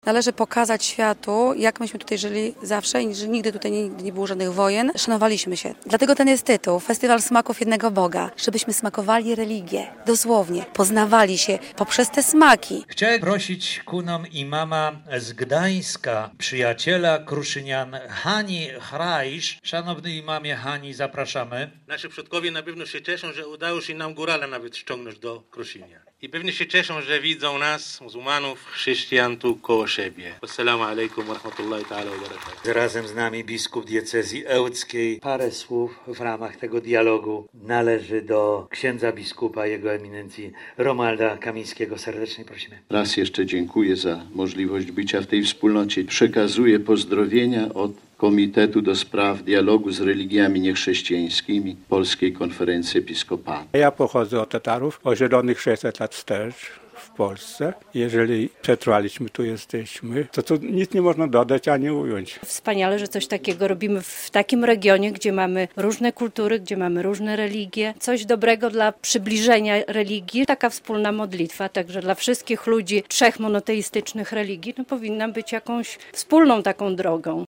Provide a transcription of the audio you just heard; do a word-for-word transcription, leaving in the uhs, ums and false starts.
Należy pokazać światu, jak myśmy tutaj żyli zawsze i że nigdy tutaj nie, nie było żadnych wojen. Szanowaliśmy się. Dlatego ten jest tytuł, Festiwal Smaków Jednego Boga. Żebyśmy smakowali religię, dosłownie, poznawali się poprzez te smaki. Chciałem prosić kunom imama z Gdańska, przyjaciela Kruszynian, Hani Hrajsz. Szanowny imamie Hani, zapraszamy. Nasi przodkowie na pewno się cieszą, że udało się nam górala nawet ściągnąć do Kruszynia. I pewnie się cieszą, że widzą nas, muzułmanów, chrześcijan tu koło siebie. Assalamu alaikum wa rahmatullahi ta'ala wa barakatuh. Razem z nami biskup diecezji ełckiej. Parę słów w ramach tego dialogu należy do księdza biskupa, jego eminencji Romualda Kamińskiego. Serdecznie prosimy. Raz jeszcze dziękuję za możliwość bycia w tej wspólnocie. Przekazuję pozdrowienia od Komitetu do Spraw Dialogu z Religiami Niechrześcijańskimi Polskiej Konferencji Episkopalnej. Ja pochodzę od Tatarów, ożelonych sześćset lat wstecz w Polsce. Jeżeli przetrwaliśmy, tu jesteśmy, to tu nic nie można dodać ani ująć. Wspaniale, że coś takiego robimy w takim regionie, gdzie mamy różne kultury, gdzie mamy różne religie. Coś dobrego dla przybliżenia religii. Taka wspólna modlitwa, także dla wszystkich ludzi trzech monoteistycznych religii, no powinna być jakąś wspólną taką drogą.